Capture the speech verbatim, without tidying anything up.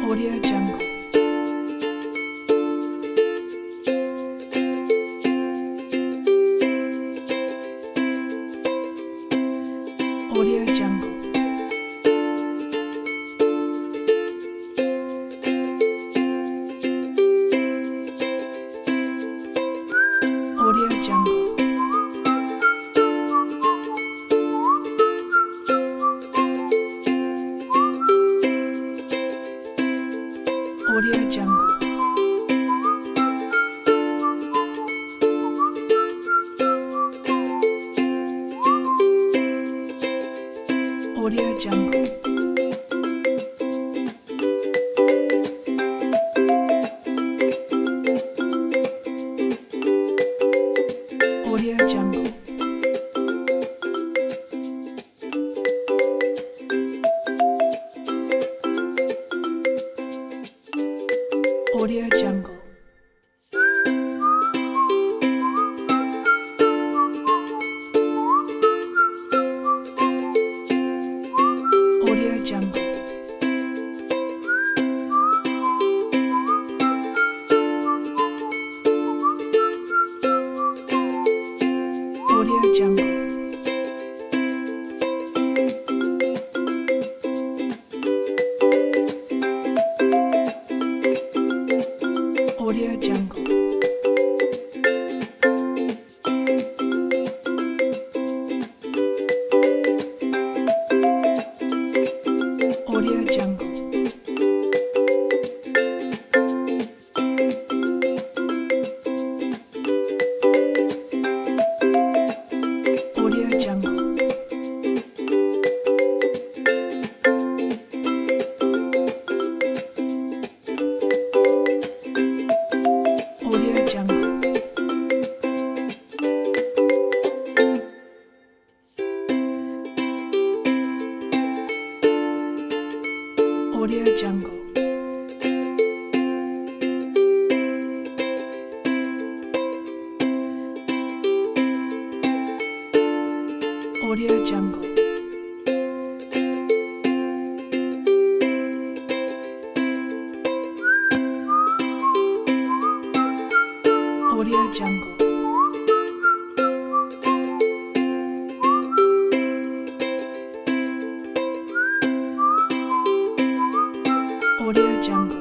Audio Jungle. Audio Jungle. Audio Jungle. Audio Jungle. Audio Jungle. Audio Jungle. Audio Jungle. Audio Jungle. Audio Jungle. Audio Jungle. Audio Jungle. Audio Jungle. Audio Jungle. Audio Jungle. Audio Jungle. Audio Jungle. Audio Jungle.